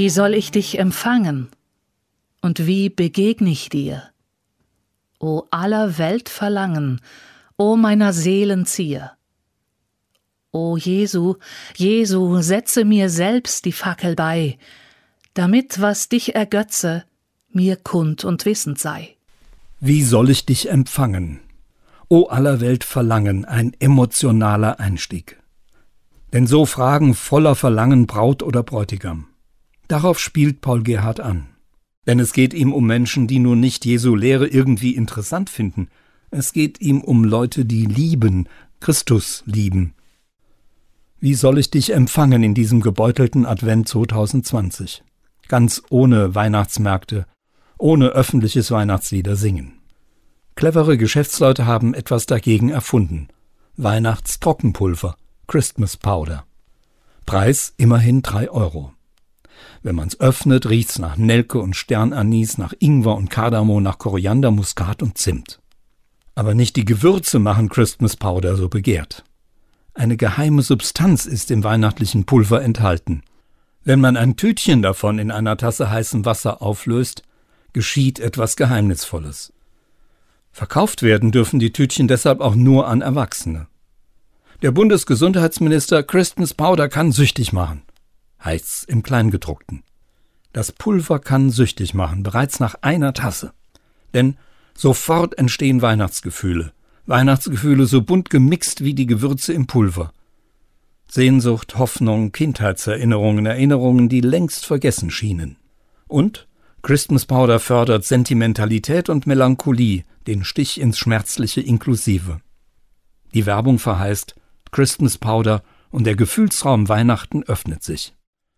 Wie soll ich dich empfangen? Und wie begegne ich dir? O aller Welt Verlangen, o meiner Seelen Zier. O Jesu, Jesu, setze mir selbst die Fackel bei, damit, was dich ergötze, mir kund und wissend sei. Wie soll ich dich empfangen? O aller Welt Verlangen, ein emotionaler Einstieg. Denn so fragen voller Verlangen Braut oder Bräutigam. Darauf spielt Paul Gerhardt an. Denn es geht ihm um Menschen, die nur nicht Jesu Lehre irgendwie interessant finden. Es geht ihm um Leute, die lieben, Christus lieben. Wie soll ich dich empfangen in diesem gebeutelten Advent 2020? Ganz ohne Weihnachtsmärkte, ohne öffentliches Weihnachtslieder singen. Clevere Geschäftsleute haben etwas dagegen erfunden. Weihnachtstrockenpulver, Christmas Powder. Preis immerhin 3 €. Wenn man's öffnet, riecht's nach Nelke und Sternanis, nach Ingwer und Kardamom, nach Koriander, Muskat und Zimt. Aber nicht die Gewürze machen Christmas Powder so begehrt. Eine geheime Substanz ist im weihnachtlichen Pulver enthalten. Wenn man ein Tütchen davon in einer Tasse heißem Wasser auflöst, geschieht etwas Geheimnisvolles. Verkauft werden dürfen die Tütchen deshalb auch nur an Erwachsene. Der Bundesgesundheitsminister: Christmas Powder kann süchtig machen, heißt's im Kleingedruckten. Das Pulver kann süchtig machen, bereits nach einer Tasse. Denn sofort entstehen Weihnachtsgefühle. Weihnachtsgefühle so bunt gemixt wie die Gewürze im Pulver. Sehnsucht, Hoffnung, Kindheitserinnerungen, Erinnerungen, die längst vergessen schienen. Und Christmas Powder fördert Sentimentalität und Melancholie, den Stich ins Schmerzliche inklusive. Die Werbung verheißt Christmas Powder und der Gefühlsraum Weihnachten öffnet sich.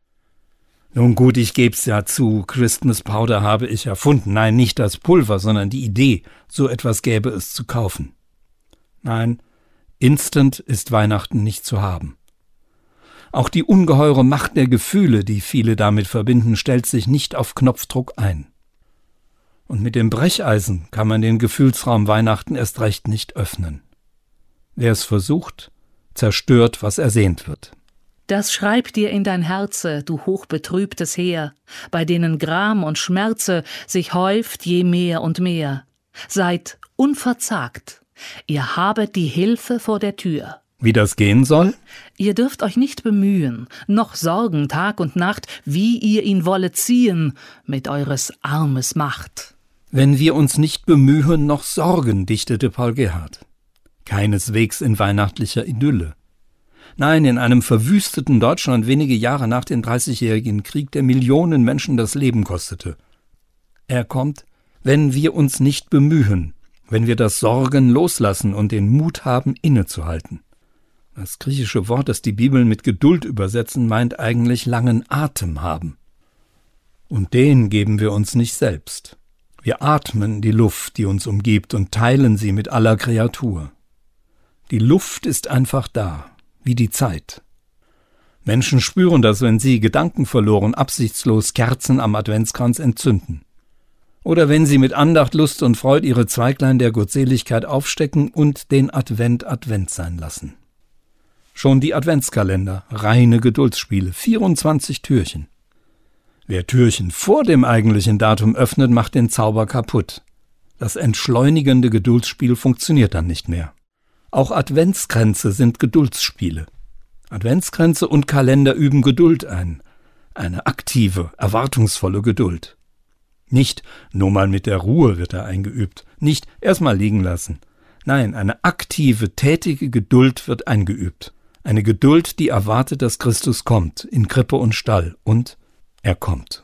Nun gut, ich geb's ja zu, Christmas Powder habe ich erfunden. Nein, nicht das Pulver, sondern die Idee, so etwas gäbe es zu kaufen. Nein, instant ist Weihnachten nicht zu haben. Auch die ungeheure Macht der Gefühle, die viele damit verbinden, stellt sich nicht auf Knopfdruck ein. Und mit dem Brecheisen kann man den Gefühlsraum Weihnachten erst recht nicht öffnen. Wer es versucht, zerstört, was ersehnt wird. Das schreib dir in dein Herze, du hochbetrübtes Heer, bei denen Gram und Schmerze sich häuft je mehr und mehr. Seid unverzagt, ihr habet die Hilfe vor der Tür. Wie das gehen soll? Ihr dürft euch nicht bemühen, noch sorgen Tag und Nacht, wie ihr ihn wollet ziehen, mit eures Armes Macht. Wenn wir uns nicht bemühen, noch sorgen, dichtete Paul Gerhardt. Keineswegs in weihnachtlicher Idylle. Nein, in einem verwüsteten Deutschland wenige Jahre nach dem 30-jährigen Krieg, der Millionen Menschen das Leben kostete. Er kommt, wenn wir uns nicht bemühen, wenn wir das Sorgen loslassen und den Mut haben, innezuhalten. Das griechische Wort, das die Bibel mit Geduld übersetzen, meint eigentlich langen Atem haben. Und den geben wir uns nicht selbst. Wir atmen die Luft, die uns umgibt, und teilen sie mit aller Kreatur. Die Luft ist einfach da, wie die Zeit. Menschen spüren das, wenn sie gedankenverloren, absichtslos Kerzen am Adventskranz entzünden. Oder wenn sie mit Andacht, Lust und Freud ihre Zweiglein der Gottseligkeit aufstecken und den Advent Advent sein lassen. Schon die Adventskalender, reine Geduldsspiele, 24 Türchen. Wer Türchen vor dem eigentlichen Datum öffnet, macht den Zauber kaputt. Das entschleunigende Geduldsspiel funktioniert dann nicht mehr. Auch Adventskränze sind Geduldsspiele. Adventskränze und Kalender üben Geduld ein. Eine aktive, erwartungsvolle Geduld. Nicht, nur mal mit der Ruhe wird er eingeübt. Nicht, erst mal liegen lassen. Nein, eine aktive, tätige Geduld wird eingeübt. Eine Geduld, die erwartet, dass Christus kommt, in Krippe und Stall. Und er kommt.